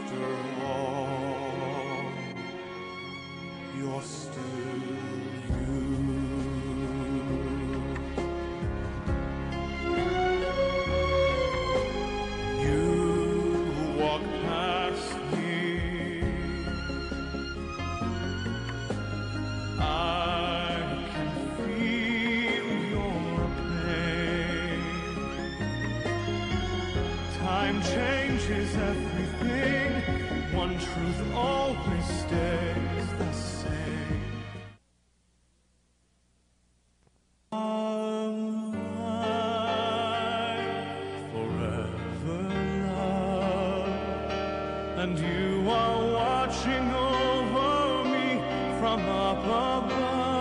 after all, you're still you. You walk past me, I can feel your pain. Time changes everything, one truth always stays the same. Forever love, and you are watching over me from up above.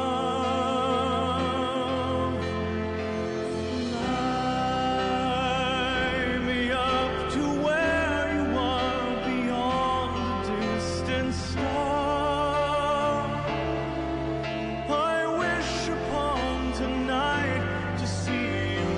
Fly me up to where you are beyond the distant star. I wish upon tonight to see you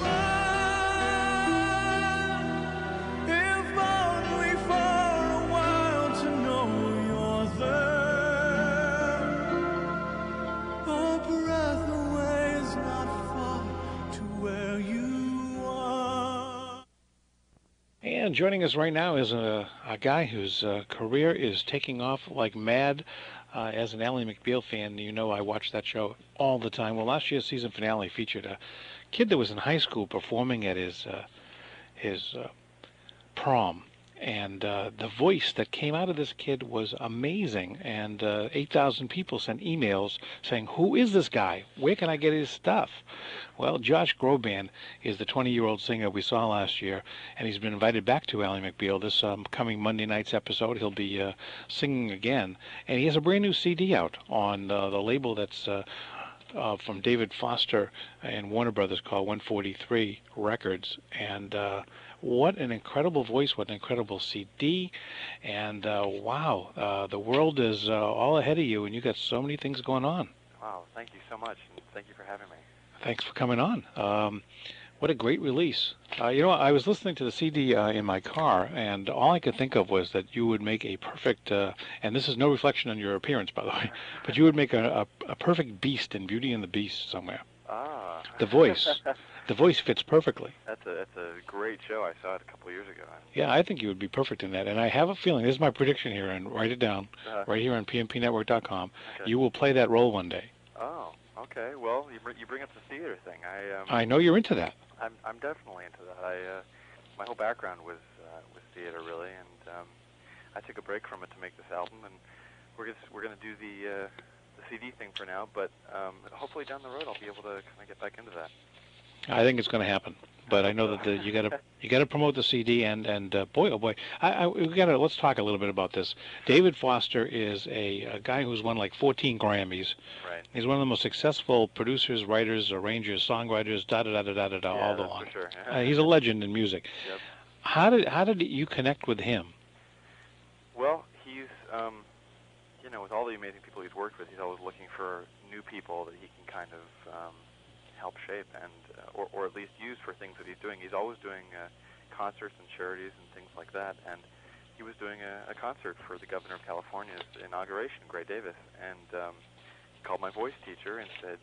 smile, if only for a while to know you're there. A breath away is not far to where you are. And joining us right now is a guy whose career is taking off like mad. As an Ally McBeal fan, you know I watch that show all the time. Well, last year's season finale featured a kid that was in high school performing at his prom. And the voice that came out of this kid was amazing. And 8,000 people sent emails saying, "Who is this guy? Where can I get his stuff?" Well, Josh Groban is the 20-year-old singer we saw last year, and he's been invited back to Ally McBeal this coming Monday night's episode. He'll be singing again, and he has a brand new CD out on the label that's from David Foster and Warner Brothers called 143 Records. And what an incredible voice, what an incredible CD. And wow, the world is all ahead of you, and you got so many things going on. Wow, thank you so much, and thank you for having me. Thanks for coming on. What a great release. You know, I was listening to the CD in my car, and all I could think of was that you would make a perfect, and this is no reflection on your appearance, by the way, but you would make a perfect beast in Beauty and the Beast somewhere. Ah. The voice. The voice fits perfectly. That's a great show. I saw it a couple of years ago. Yeah, I think you would be perfect in that. And I have a feeling, this is my prediction here, and write it down, right here on pmpnetwork.com. Okay. You will play that role one day. Oh, okay. Well, you bring up the theater thing. I know you're into that. I'm definitely into that. My whole background was theater really, and I took a break from it to make this album, and we're gonna do the CD thing for now, but hopefully down the road I'll be able to kind of get back into that. I think it's going to happen, but I know that you got to promote the CD, and boy, oh boy, let's talk a little bit about this. David Foster is a guy who's won like 14 Grammys. Right. He's one of the most successful producers, writers, arrangers, songwriters, all the long. For sure. He's a legend in music. Yep. How did you connect with him? Well, he's with all the amazing people he's worked with, he's always looking for new people that he can kind of help shape and or at least use for things that he's doing. He's always doing concerts and charities and things like that, and he was doing a concert for the governor of California's inauguration, Gray Davis, and he called my voice teacher and said,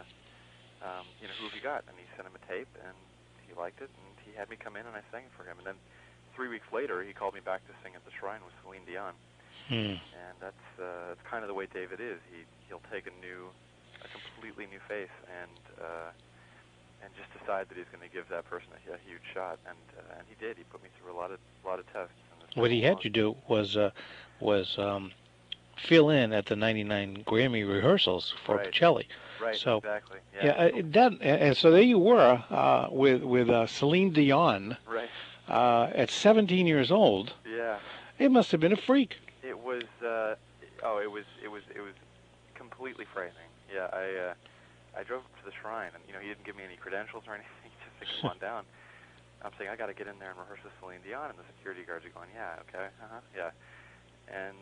who have you got? And he sent him a tape, and he liked it, and he had me come in and I sang it for him. And then 3 weeks later, he called me back to sing at the Shrine with Celine Dion. And that's kind of the way David is. He'll take a completely new face and just decide that he's going to give that person a huge shot, and he did. He put me through a lot of tests. What he had you do was fill in at the '99 Grammy rehearsals for Pacelli. Right. So, exactly. And so there you were with Celine Dion. Right. At 17 years old. Yeah. It must have been a freak. It was. It was completely frightening. Yeah. I drove up to the Shrine, and he didn't give me any credentials or anything. He just said, "Come on down." I'm saying, "I got to get in there and rehearse with Celine Dion," and the security guards are going, "Yeah, okay, yeah." And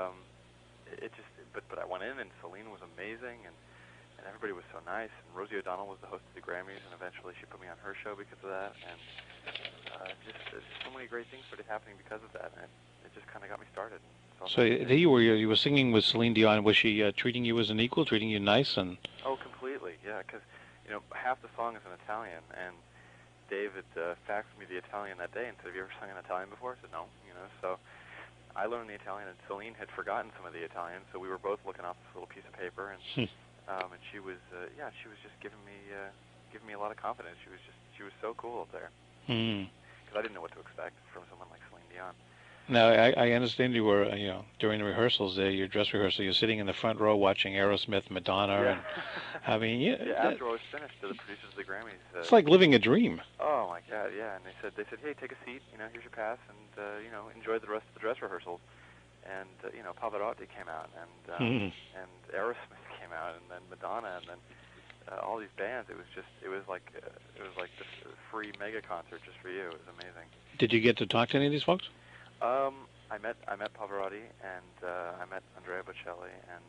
but I went in, and Celine was amazing, and everybody was so nice. And Rosie O'Donnell was the host of the Grammys, and eventually she put me on her show because of that. And just so many great things started happening because of that, and it just kind of got me started. So there you were singing with Celine Dion. Was she treating you as an equal, treating you nice? And Oh, completely, yeah, because, half the song is in Italian, and David faxed me the Italian that day and said, have you ever sung in Italian before? I said, no, so I learned the Italian, and Celine had forgotten some of the Italian, so we were both looking off this little piece of paper, and she was, she was just giving me a lot of confidence. She was so cool up there, because I didn't know what to expect from someone like Celine Dion. Now, I understand you were, during the rehearsals there, your dress rehearsal, you're sitting in the front row watching Aerosmith, Madonna, Yeah. and I mean, After I was finished, the producers of the Grammys. It's like living a dream. Oh my God, yeah. And they said, hey, take a seat. Here's your pass, and enjoy the rest of the dress rehearsals. And Pavarotti came out, and Aerosmith came out, and then Madonna, and then all these bands. It was like this free mega concert just for you. It was amazing. Did you get to talk to any of these folks? I met Pavarotti, and I met Andrea Bocelli, and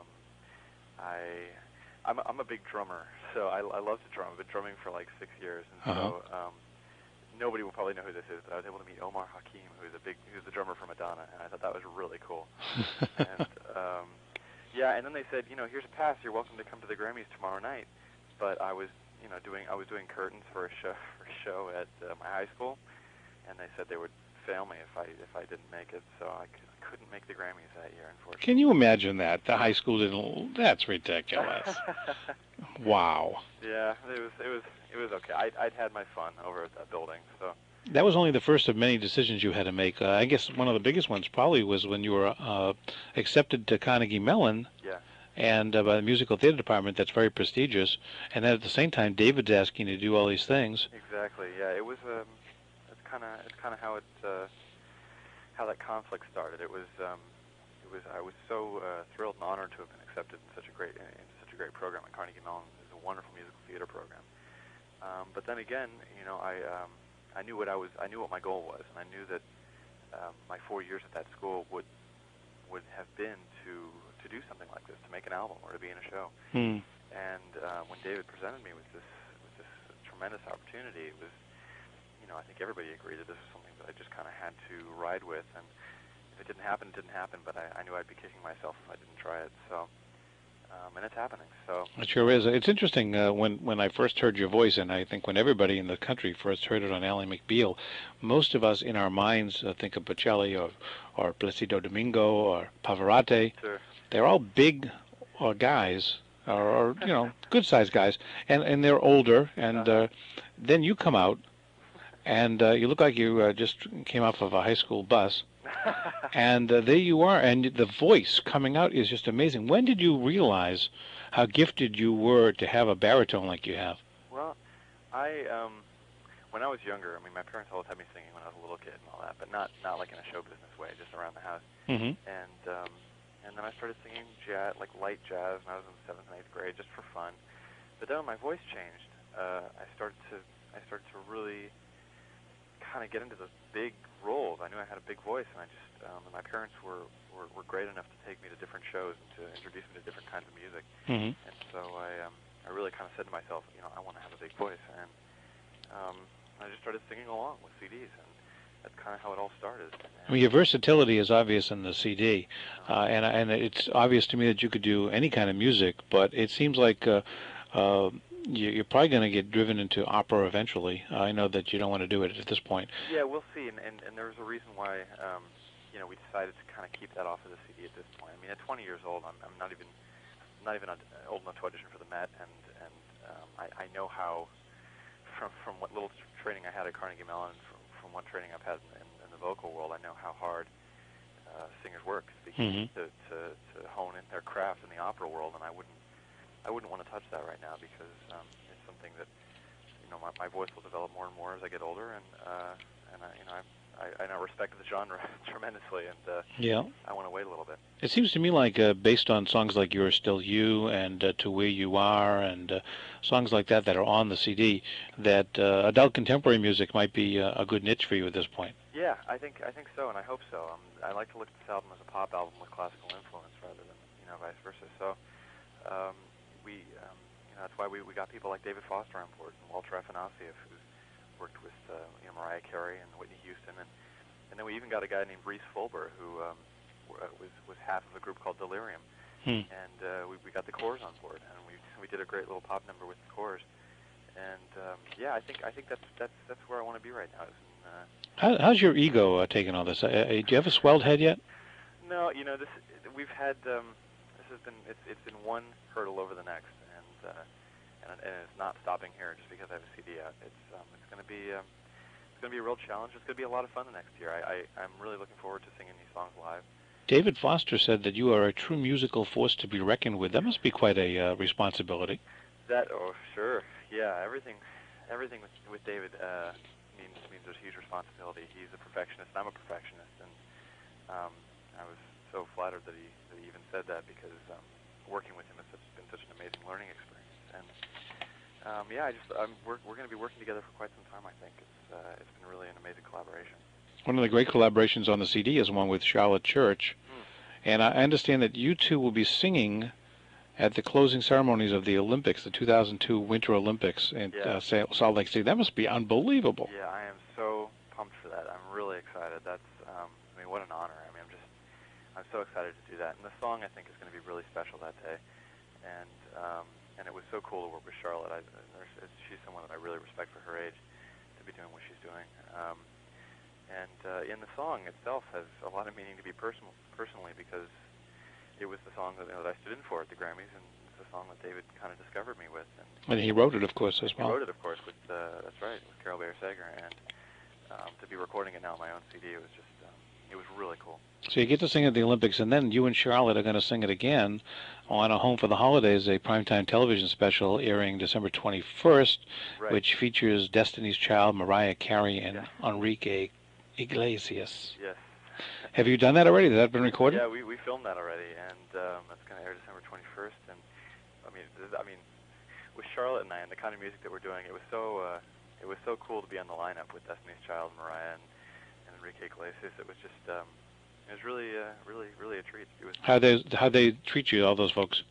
I'm a big drummer, so I love to drum. I've been drumming for like 6 years, and so nobody will probably know who this is, but I was able to meet Omar Hakim, who's the drummer for Madonna, and I thought that was really cool. And and then they said, here's a pass. You're welcome to come to the Grammys tomorrow night. But I was doing curtains for a show at my high school, and they said they would fail me if I didn't make it, so I couldn't make the Grammys that year, unfortunately. Can you imagine that? The high school didn't. That's ridiculous. Wow. Yeah, it was okay. I'd had my fun over at that building, so. That was only the first of many decisions you had to make. I guess one of the biggest ones probably was when you were accepted to Carnegie Mellon. Yeah. And by the musical theater department, that's very prestigious. And then at the same time, David's asking you to do all these things. Exactly. Yeah. It was. It's kind of how that conflict started. It was. I was so thrilled and honored to have been accepted in such a great program at Carnegie Mellon. It's a wonderful musical theater program. But then again, I knew what my goal was, and I knew that my 4 years at that school would have been to do something like this, to make an album or to be in a show. And when David presented me with this tremendous opportunity, it was, I think everybody agreed that this was something that I just kind of had to ride with. And if it didn't happen, it didn't happen. But I knew I'd be kicking myself if I didn't try it. So. And it's happening. So it sure is. It's interesting when I first heard your voice, and I think when everybody in the country first heard it on Ally McBeal, most of us in our minds think of Bocelli or Placido Domingo or Pavarotti. Sure. They're all big guys, or good-sized guys, and they're older. And then you come out, and you look like you just came off of a high school bus. And there you are, and the voice coming out is just amazing. When did you realize how gifted you were to have a baritone like you have? Well, when I was younger, my parents always had me singing when I was a little kid and all that, but not like in a show business way, just around the house. Mm-hmm. And then I started singing jazz, like light jazz, when I was in 7th and 8th grade, just for fun. But then when my voice changed, I started to really kind of get into the big roles. I knew I had a big voice, and and my parents were great enough to take me to different shows and to introduce me to different kinds of music. Mm-hmm. And so I really kind of said to myself, I want to have a big voice, and I just started singing along with CDs, and that's kind of how it all started. Your versatility is obvious in the CD, and it's obvious to me that you could do any kind of music, but it seems like you're probably going to get driven into opera eventually. I know that you don't want to do it at this point. Yeah, we'll see, and there's a reason why we decided to kind of keep that off of the CD at this point. At 20 years old, I'm not even old enough to audition for the Met, and I know how from what little training I had at Carnegie Mellon, from what training I've had in the vocal world, I know how hard singers work to hone in their craft in the opera world, and I wouldn't want to touch that right now because it's something that my voice will develop more and more as I get older, and I now respect the genre tremendously, and I want to wait a little bit. It seems to me like based on songs like "You're Still You" and "To Where You Are" and songs like that are on the CD, that adult contemporary music might be a good niche for you at this point. Yeah, I think so, and I hope so. I like to look at this album as a pop album with classical influence rather than vice versa. So that's why we got people like David Foster on board and Walter Afanasieff, who's worked with Mariah Carey and Whitney Houston, and And then we even got a guy named Reese Fulber, who was half of a group called Delirium. And we got the Corrs on board, and we did a great little pop number with the Corrs. And yeah, I think that's where I want to be right now. How's your ego taking all this? Do you have a swelled head yet? No, we've had this has been it's been one hurdle over the next, and it's not stopping here just because I have a CD out. It's going to be a real challenge. It's going to be a lot of fun the next year. I'm really looking forward to singing these songs live. David Foster said that you are a true musical force to be reckoned with. That must be quite a responsibility. Sure, yeah. Everything with David means there's huge responsibility. He's a perfectionist, and I'm a perfectionist, and I was so flattered that he even said that, because working with him has been such an amazing learning experience. And yeah, we're going to be working together for quite some time. I think it's been really an amazing collaboration. One of the great collaborations on the CD is one with Charlotte Church, and I understand that you two will be singing at the closing ceremonies of the Olympics, the 2002 Winter Olympics in Salt Lake City. That must be unbelievable. Yeah, I am so pumped for that. I'm really excited. That's, what an honor. I'm so excited to do that. And the song, I think, is going to be really special that day. And it was so cool to work with Charlotte. She's someone that I really respect for her age, to be doing what she's doing. In the song itself has a lot of meaning to me personally, because it was the song that I stood in for at the Grammys, and it's the song that David kind of discovered me with. And he wrote it, of course, as well. He wrote it, of course, with that's right, with Carol Bayer Sager, and to be recording it now on my own CD, it was just it was really cool. So you get to sing at the Olympics, and then you and Charlotte are going to sing it again on A Home for the Holidays, a primetime television special airing December 21st, right, which features Destiny's Child, Mariah Carey, and Enrique Iglesias. Yes. Have you done that already? Has that been recorded? Yeah, we filmed that already, and that's going to air December 21st. And I mean, with Charlotte and I, and the kind of music that we're doing, it was so cool to be on the lineup with Destiny's Child, Mariah, and Enrique Iglesias. It was just it was really a treat. It was how they treat you, all those folks?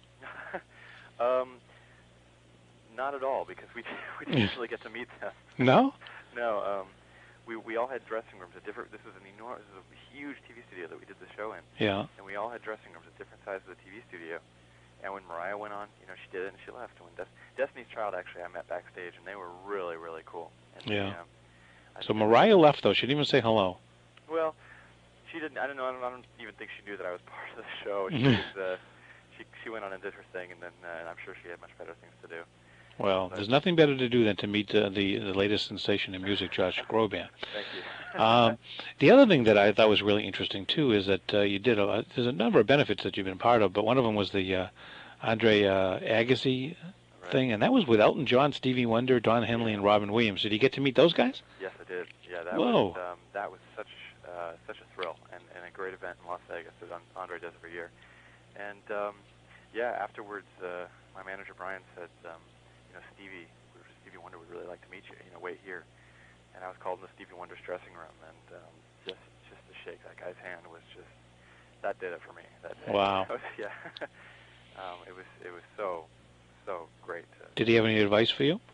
Not at all, because we didn't really get to meet them. No. No. We all had dressing rooms at different. This was a huge TV studio that we did the show in. Yeah. And we all had dressing rooms at different sizes of the TV studio. And when Mariah went on, she did it and she left. And when Destiny's Child, actually, I met backstage, and they were really, really cool. And yeah. So Mariah left, though. She didn't even say hello. Well, she didn't. I don't know. I don't even think she knew that I was part of the show. She went on and did her thing, and then and I'm sure she had much better things to do. Well, there's nothing better to do than to meet the latest sensation in music, Josh Groban. Thank you. The other thing that I thought was really interesting, too, is that you did there's a number of benefits that you've been part of, but one of them was the Andre Agassi thing, and that was with Elton John, Stevie Wonder, Don Henley, and Robin Williams. Did you get to meet those guys? Yes, I did. Yeah, that was such a thrill, and a great event in Las Vegas that Andre does every year. And yeah, afterwards, my manager Brian said, Stevie Wonder would really like to meet you. Wait here. And I was called in the Stevie Wonder's dressing room, and just to shake that guy's hand was that did it for me. That day. Wow. Yeah. It was so great. Did he have any advice for you?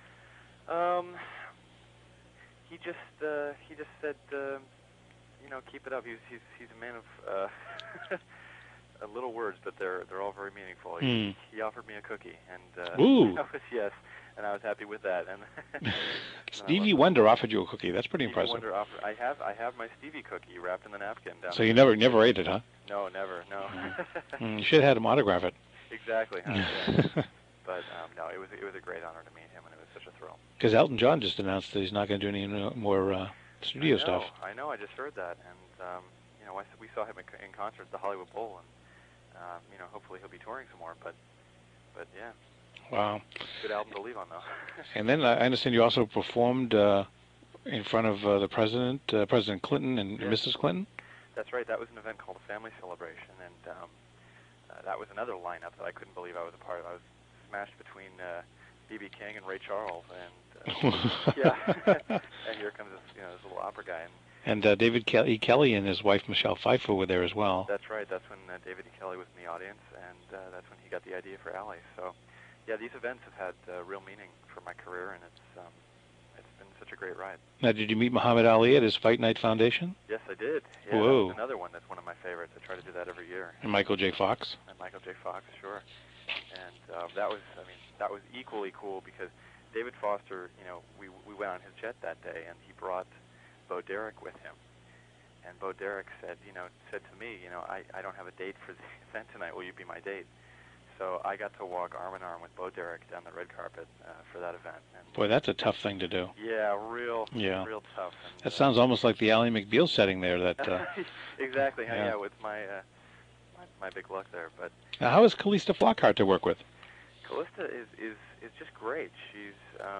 He just said, keep it up. He's a man of little words, but they're all very meaningful. He offered me a cookie, and Ooh. Yes, and I was happy with that. And Stevie Wonder offered you a cookie. That's pretty impressive. Stevie Wonder I have my Stevie cookie wrapped in the napkin. So you never ate it, huh? No, never. No. You should have had him autograph it. Exactly. Huh? Yeah. But no, it was a great honor to meet him, and it was such a thrill. Because Elton John just announced that he's not going to do any more studio stuff. I know. I just heard that, and we saw him in concert at the Hollywood Bowl, and hopefully he'll be touring some more. But yeah. Wow. Good album to leave on, though. And then I understand you also performed in front of the President Clinton and Mrs. Clinton. That's right. That was an event called a Family Celebration, and that was another lineup that I couldn't believe I was a part of. I was smashed between B.B. King and Ray Charles, and yeah. And here comes this little opera guy. And David E. Kelly and his wife Michelle Pfeiffer were there as well. That's right. That's when David E. Kelly was in the audience, and that's when he got the idea for Ally. So, yeah, these events have had real meaning for my career, and it's been such such a great ride. Now, did you meet Muhammad Ali at his Fight Night Foundation? Yes, I did. Yeah, Whoa. That was another one that's one of my favorites. I try to do that every year. And Michael J. Fox? And Michael J. Fox, sure. And that was equally cool because David Foster, we went on his jet that day, and he brought Bo Derek with him. And Bo Derek said to me, I don't have a date for the event tonight. Will you be my date? So I got to walk arm in arm with Bo Derek down the red carpet for that event. And Boy, that's a tough thing to do. yeah, real tough. And, that sounds almost like the Ally McBeal setting there. That exactly. Yeah, with my big luck there. But now, how is Callista Flockhart to work with? Callista is just great. She's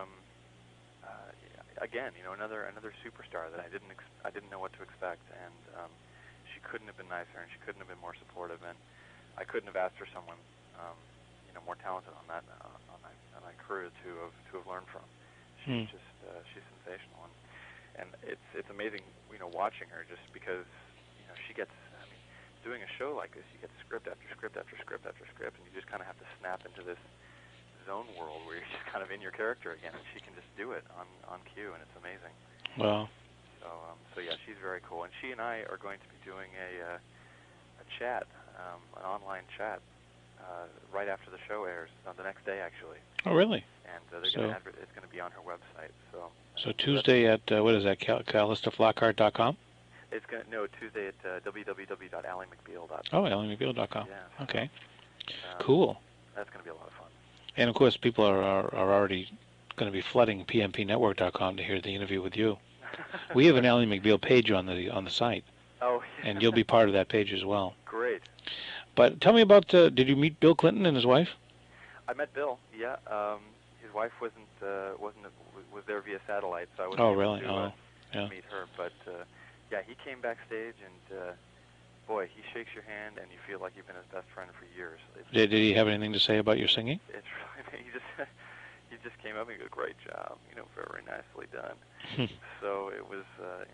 again, another superstar that I didn't know what to expect, and she couldn't have been nicer, and she couldn't have been more supportive, and I couldn't have asked for someone more talented on that crew to have learned from. She's she's sensational, and it's amazing watching her just because she gets doing a show like this, you get script after script after script after script, and you just kind of have to snap into this zone world where you're just kind of in your character again, and she can just do it on cue, and it's amazing. Wow. So yeah, she's very cool, and she and I are going to be doing a chat, an online chat, right after the show airs, the next day actually. Oh, really? And it's going to be on her website. So Tuesday at what is that? CallisthaFlockhart.com? It's Tuesday at www.allymcbeal.com. Oh, allymcbeal.com. Yeah. Okay. Cool. That's going to be a lot of fun. And of course, people are already going to be flooding PMPnetwork.com to hear the interview with you. We have an Ally McBeal page on the site. Oh. And you'll be part of that page as well. Great. But tell me about, did you meet Bill Clinton and his wife? I met Bill. Yeah. His wife was there via satellite, so I wasn't able to meet her. But yeah, he came backstage, and boy, he shakes your hand, and you feel like you've been his best friend for years. Did he have anything to say about your singing? It's really he just came up and he goes, "Great job, very nicely done." So it was,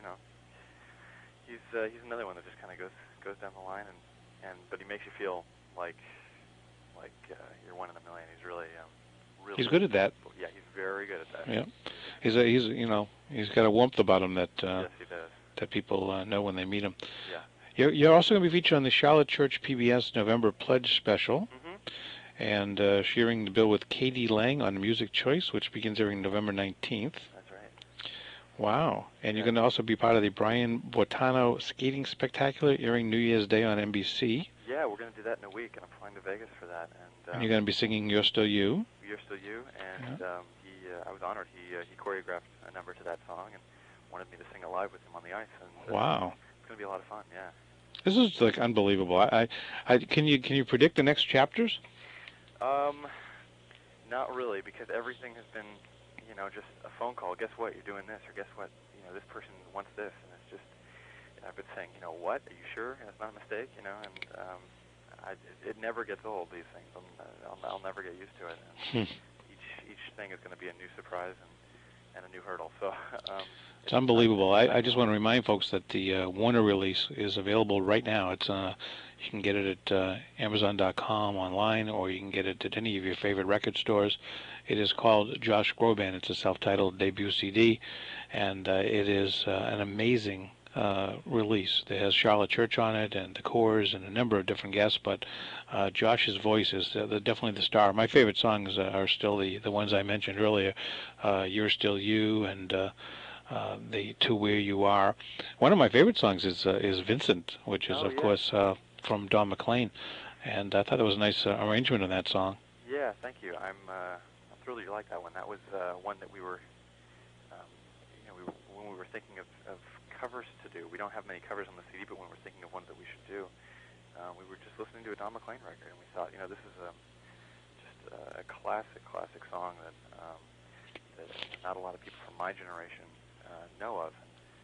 he's another one that just kind of goes down the line, but he makes you feel like you're one in a million. He's really he's good at that. Yeah, he's very good at that. Yeah, he's got a warmth about him that yes, he does. that people know when they meet him. Yeah. You're also going to be featured on the Charlotte Church PBS November Pledge Special, and sharing the bill with Katie Lang on Music Choice, which begins airing November 19th. That's right. Wow. And you're going to also be part of the Brian Boitano Skating Spectacular, airing New Year's Day on NBC. Yeah, we're going to do that in a week, and I'm flying to Vegas for that. And you're going to be singing You're Still You. You're Still You, and I was honored. He choreographed a number to that song and wanted me to sing it live with him on the ice. And, wow. It's going to be a lot of fun, yeah. This is like unbelievable. Can you predict the next chapters? Not really, because everything has been, just a phone call. Guess what? You're doing this, or guess what? This person wants this, and it's just. I've been saying, what? Are you sure? It's not a mistake, and it never gets old. These things, I'll never get used to it. And each thing is going to be a new surprise and a new hurdle. So. It's unbelievable. I just want to remind folks that the Warner release is available right now. It's you can get it at Amazon.com online, or you can get it at any of your favorite record stores. It is called Josh Groban. It's a self-titled debut CD, and it is an amazing release. It has Charlotte Church on it, and the Corrs, and a number of different guests, but Josh's voice is definitely the star. My favorite songs are still the ones I mentioned earlier, You're Still You, and the To Where You Are. One of my favorite songs is Vincent, which is, of course, from Don McLean, and I thought it was a nice arrangement of that song. Yeah, thank you. I'm thrilled you like that one. That was one that we were, when we were thinking of covers to do. We don't have many covers on the CD, but when we're thinking of ones that we should do, we were just listening to a Don McLean record, and we thought, this is just a classic song that not a lot of people from my generation know of.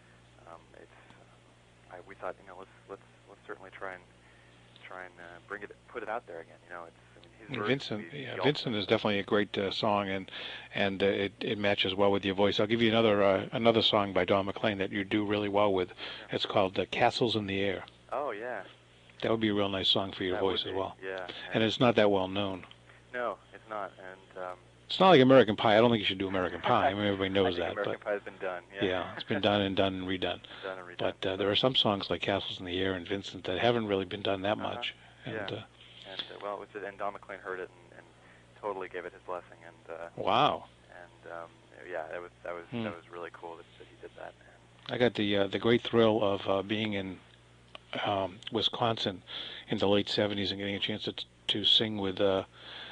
We thought, let's certainly try and put it out there again. Vincent is definitely a great song, and it matches well with your voice. I'll give you another song by Don McLean that you do really well with. It's called Castles in the Air. Oh yeah. That would be a real nice song for your voice as well. Yeah. And it's not that well known. No, it's not. And It's not like American Pie. I don't think you should do American Pie. I mean, everybody I knows think that. American But Pie's been done. Yeah. yeah, it's been done and done and redone. Done and redone. But there are some songs like Castles in the Air and Vincent that haven't really been done that much. And, yeah. Well, it was just, and Don McLean heard it and totally gave it his blessing. And wow. And yeah, that was really cool that he did that. I got the great thrill of being in Wisconsin in the late '70s and getting a chance to sing with a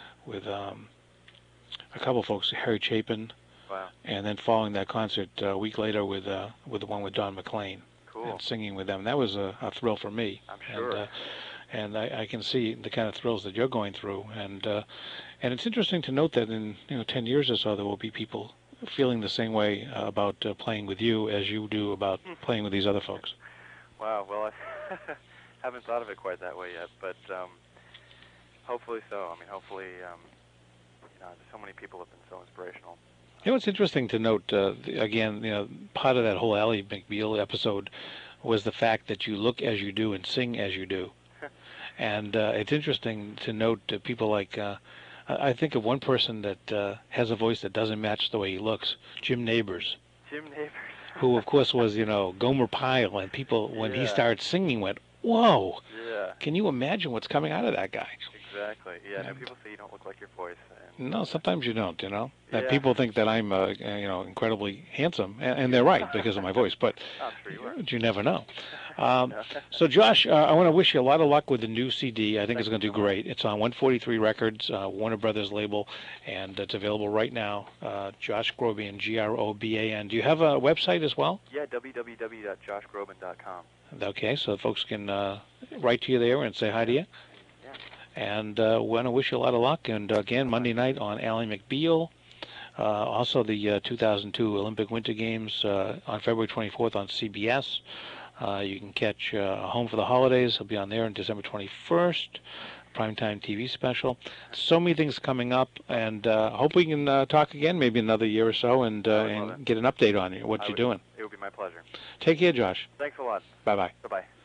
couple folks, Harry Chapin. Wow. And then following that concert a week later with the one with Don McLean. Cool. And singing with them. That was a thrill for me. I'm sure. And I can see the kind of thrills that you're going through. And it's interesting to note that in 10 years or so there will be people feeling the same way about playing with you as you do about playing with these other folks. Wow. Well, I haven't thought of it quite that way yet, but hopefully so. I mean, hopefully, so many people have been so inspirational. It's interesting to note, again, part of that whole Ally McBeal episode was the fact that you look as you do and sing as you do. And it's interesting to note people like, I think of one person that has a voice that doesn't match the way he looks, Jim Nabors. Jim Nabors. Who, of course, was, Gomer Pyle, and people, when he started singing, went, whoa! Yeah. Can you imagine what's coming out of that guy? Exactly. Yeah. And people say you don't look like your voice. No, sometimes you don't, That Yeah. people think that I'm, incredibly handsome, and they're right because of my voice, but I'm sure you are. you never know. So, Josh, I want to wish you a lot of luck with the new CD. I think it's going to do great. It's on 143 Records, Warner Brothers label, and it's available right now. Josh Groban, Groban. Do you have a website as well? Yeah, www.joshgroban.com. Okay, so folks can write to you there and say hi to you. And we want to wish you a lot of luck. And again, Monday night on Ally McBeal. Also, the 2002 Olympic Winter Games on February 24th on CBS. You can catch Home for the Holidays. It'll be on there on December 21st. Primetime TV special. So many things coming up, and hope we can talk again maybe another year or so and get an update on you, what you're doing. It would be my pleasure. Take care, Josh. Thanks a lot. Bye-bye. Bye-bye.